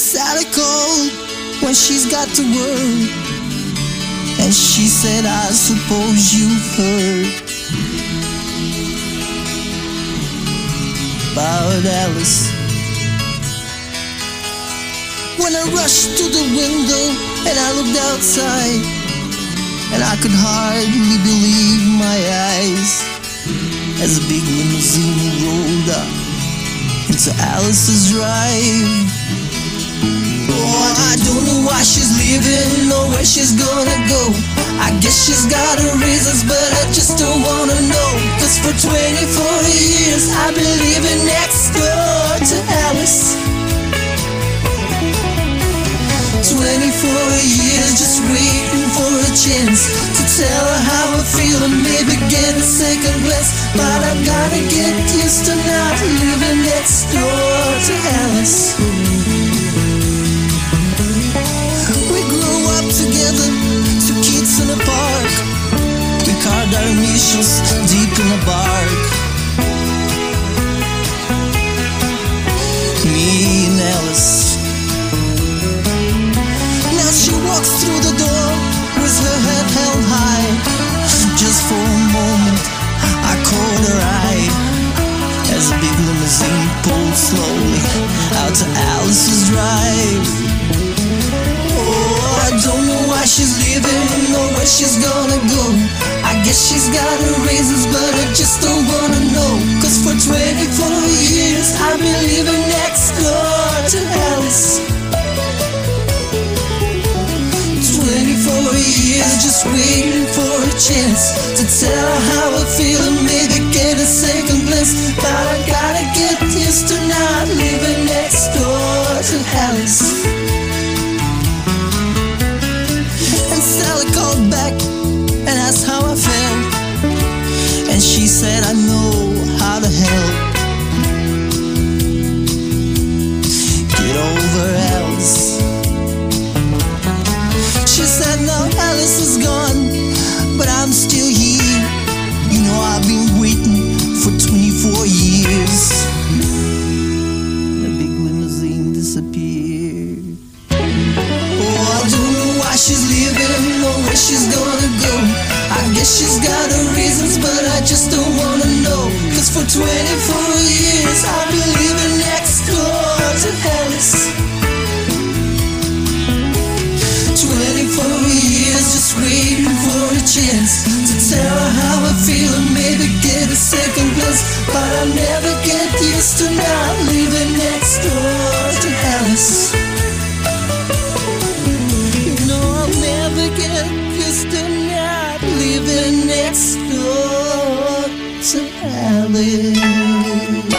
Sally called when she's got to work, and she said, I suppose you've heard about Alice. When I rushed to the window and I looked outside, and I could hardly believe my eyes as a big limousine rolled up into Alice's drive. Oh, I don't know why she's leaving or where she's gonna go. I guess she's got her reasons, but I just don't wanna know. 'Cause for 24 years I've been living next door to Alice. 24 years just waiting for a chance to tell her how I feel and maybe get a second glance. But I gotta get used to not living next door to Alice. We grew up together, two kids in a park. We carved our initials deep in the bark. Me and Alice. She walks through the door with her head held high. Just for a moment I caught her eye as a big limousine pulled slowly out to Alice's drive. Oh, I don't know why she's leaving or where she's gonna go. I guess she's got her reasons, but I just don't wanna know. 'Cause for 24 years I've been living next door to Alice. 24 years just waiting for a chance to tell her how I feel and maybe get a second glance. But I gotta get used to not living next door to Alice. And Sally called back and asked how I felt, and she said, I know how to help. Get over Alice. She said, now Alice is gone, but I'm still here. You know I've been waiting for 24 years. The big limousine disappeared. Oh, I don't know why she's leaving or where she's gonna go. I guess she's got her reasons, but I just don't wanna know. 'Cause for 24 years I've been living next door to Alice. 24 years just waiting for a chance to tell her how I feel and maybe get a second glance. But I'll never get used to not living next door to Alice. You know I'll never get used to not living next door to Alice.